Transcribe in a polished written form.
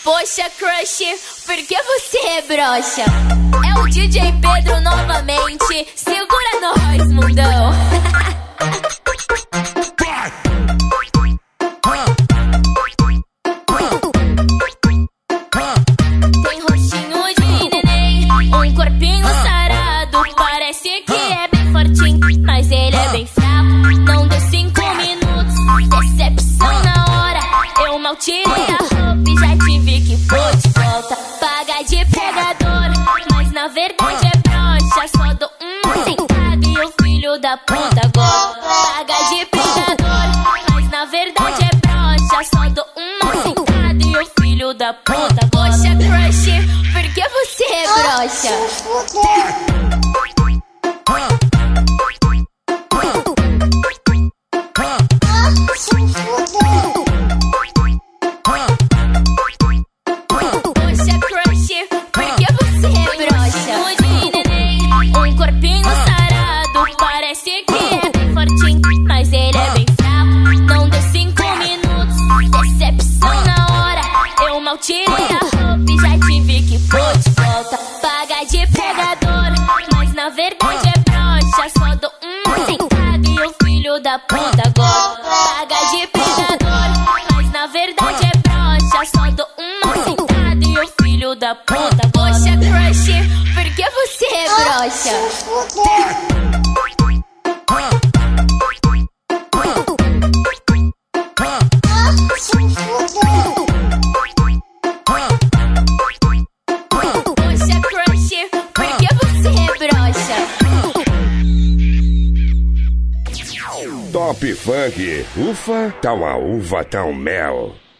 Poxa, crush, por que você é broxa? É o DJ Pedro novamente. Segura nós, mundão. Tem rostinho de neném, um corpinho sarado. Parece que é bem fortinho, mas ele é bem fraco. Não deu 5 minutos, decepção na hora. Eu mal tirei a roupa e já te vi que pô de volta. Paga de pegador, mas na verdade é broxa. Só dou uma sentada e o filho da puta gosta. Paga de pegador, mas na verdade é broxa. Só dou uma sentada e o filho da puta gosta. Poxa, crush, por que você é broxa? Um corpinho sarado, parece que é bem fortinho, mas ele é bem fraco. Não deu 5 minutos, decepção na hora. Eu mal tirei a roupa e já te vi que pô de volta. Paga de pegador, mas na verdade é broxa. Só dou uma sentada e o filho da puta gosta. Paga de pegador, mas na verdade é broxa. Só dou uma sentada e o filho da puta gosta. Poxa, crush, por que você é broxa? Poxa, crush, por que você é broxa? Top Funk, ufa, tá uma uva, tá um mel.